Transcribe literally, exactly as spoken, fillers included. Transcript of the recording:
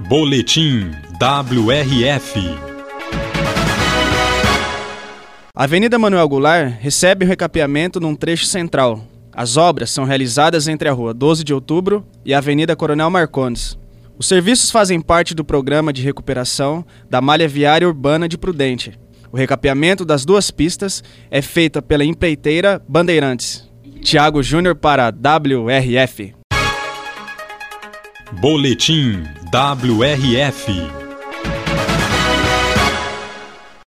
Boletim W R F. A Avenida Manuel Goulart recebe o recapeamento num trecho central. As obras são realizadas entre a Rua doze de Outubro e a Avenida Coronel Marcondes. Os serviços fazem parte do programa de recuperação da malha viária urbana de Prudente. O recapeamento das duas pistas é feito pela empreiteira Bandeirantes. Tiago Júnior para W R F. Boletim W R F.